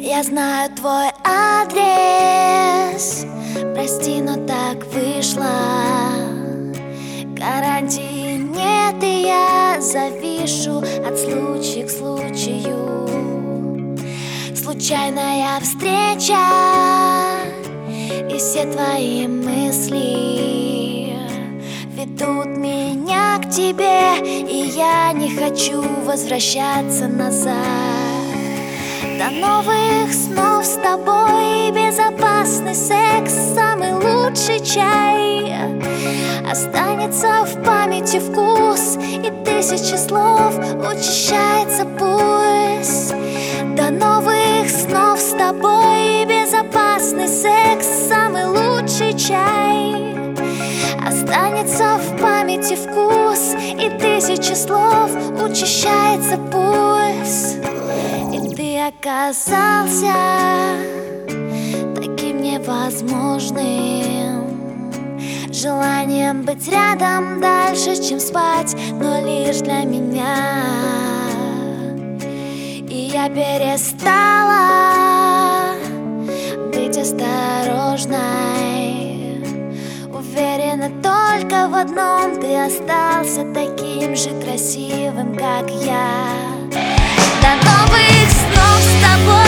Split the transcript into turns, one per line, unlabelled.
Я знаю твой адрес, прости, но так вышло. Гарантии нет, и я завишу от случая к случаю. Случайная встреча, и все твои мысли ведут меня к тебе, и я не хочу возвращаться назад. До новых снов с тобой, безопасный секс, самый лучший чай. Останется в памяти вкус, и тысячи слов учащается пульс. До новых снов с тобой, безопасный секс, самый лучший чай. Останется в памяти вкус, и тысячи слов учащается пульс. И ты оказался таким невозможным, желанием быть рядом дальше, чем спать, но лишь для меня. И я перестала быть осторожной, уверена только в одном: ты остался таким же красивым, как я. До новых снов с тобой.